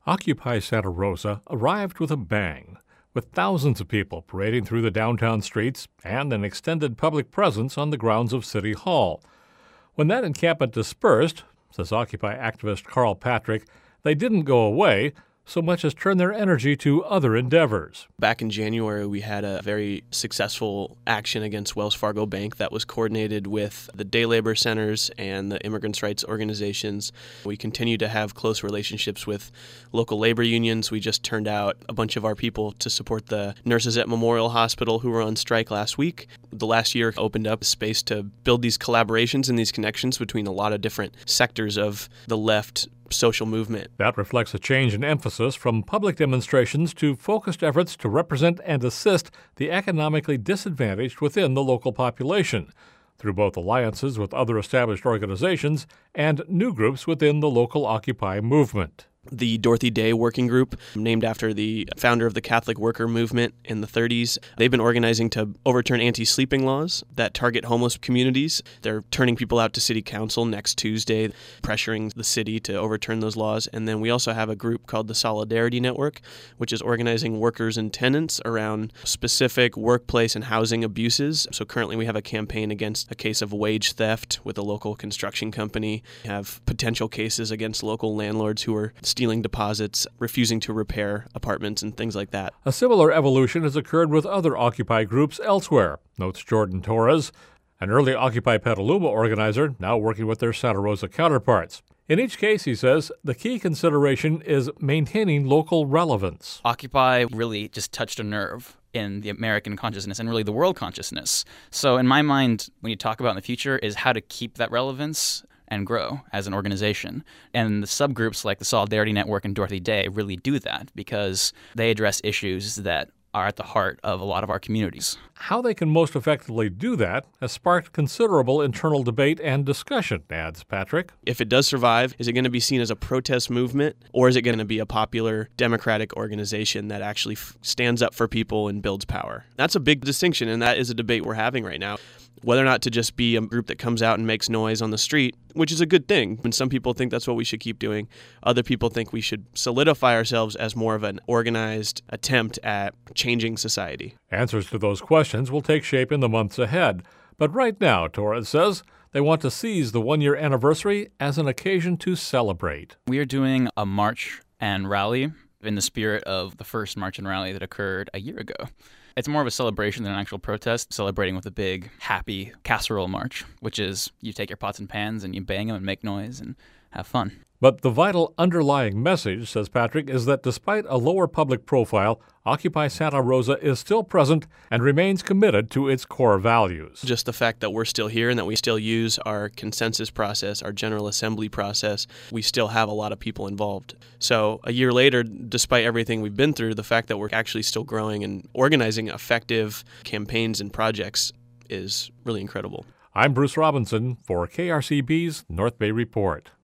Occupy Santa Rosa arrived with a bang, with thousands of people parading through the downtown streets and an extended public presence on the grounds of City Hall. When that encampment dispersed, says Occupy activist Carl Patrick, they didn't go away so much as turn their energy to other endeavors. Back in January, we had a very successful action against Wells Fargo Bank that was coordinated with the day labor centers and the immigrants' rights organizations. We continue to have close relationships with local labor unions. We just turned out a bunch of our people to support the nurses at Memorial Hospital who were on strike last week. The last year opened up space to build these collaborations and these connections between a lot of different sectors of the left social movement. That reflects a change in emphasis from public demonstrations to focused efforts to represent and assist the economically disadvantaged within the local population, through both alliances with other established organizations and new groups within the local Occupy movement. The Dorothy Day Working Group, named after the founder of the Catholic worker movement in the 30s. They've been organizing to overturn anti-sleeping laws that target homeless communities. They're turning people out to city council next Tuesday, pressuring the city to overturn those laws. And then we also have a group called the Solidarity Network, which is organizing workers and tenants around specific workplace and housing abuses. So currently we have a campaign against a case of wage theft with a local construction company. We have potential cases against local landlords who are stealing deposits, refusing to repair apartments, and things like that. A similar evolution has occurred with other Occupy groups elsewhere, notes Jordan Torres, an early Occupy Petaluma organizer now working with their Santa Rosa counterparts. In each case, he says, the key consideration is maintaining local relevance. Occupy really just touched a nerve in the American consciousness and really the world consciousness. So in my mind, when you talk about in the future is how to keep that relevance and grow as an organization. And the subgroups like the Solidarity Network and Dorothy Day really do that because they address issues that are at the heart of a lot of our communities. How they can most effectively do that has sparked considerable internal debate and discussion, adds Patrick. If it does survive, is it going to be seen as a protest movement, or is it going to be a popular democratic organization that actually stands up for people and builds power? That's a big distinction, and that is a debate we're having right now. Whether or not to just be a group that comes out and makes noise on the street, which is a good thing. And some people think that's what we should keep doing. Other people think we should solidify ourselves as more of an organized attempt at changing society. Answers to those questions will take shape in the months ahead. But right now, Torres says, they want to seize the one-year anniversary as an occasion to celebrate. We are doing a march and rally in the spirit of the first march and rally that occurred a year ago. It's more of a celebration than an actual protest, celebrating with a big, happy casserole march, which is you take your pots and pans and you bang them and make noise and have fun. But the vital underlying message, says Patrick, is that despite a lower public profile, Occupy Santa Rosa is still present and remains committed to its core values. Just the fact that we're still here and that we still use our consensus process, our General Assembly process, we still have a lot of people involved. So a year later, despite everything we've been through, the fact that we're actually still growing and organizing effective campaigns and projects is really incredible. I'm Bruce Robinson for KRCB's North Bay Report.